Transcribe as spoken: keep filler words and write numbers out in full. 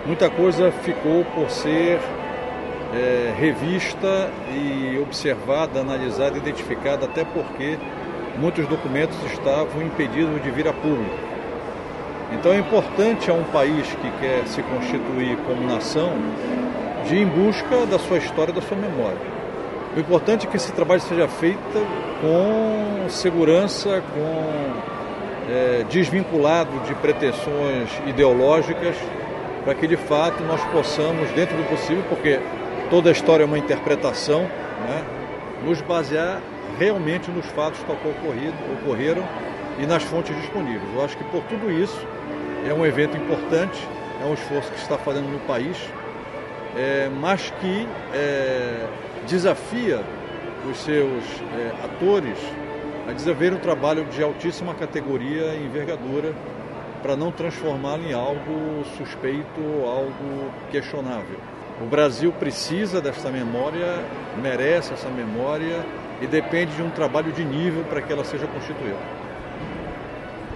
muita coisa ficou por ser é, revista e observada, analisada, identificada, até porque muitos documentos estavam impedidos de vir a público. Então é importante a um país que quer se constituir como nação de ir em busca da sua história, da sua memória. O importante é que esse trabalho seja feito com segurança, com é, desvinculado de pretensões ideológicas, para que de fato nós possamos, dentro do possível, porque toda a história é uma interpretação, né, nos basear realmente nos fatos que ocorrido, ocorreram e nas fontes disponíveis. Eu acho que por tudo isso é um evento importante, é um esforço que se está fazendo no país, é, mas que é, desafia os seus é, atores a desenvolver um trabalho de altíssima categoria e envergadura para não transformá-lo em algo suspeito, algo questionável. O Brasil precisa dessa memória, merece essa memória e depende de um trabalho de nível para que ela seja constituída.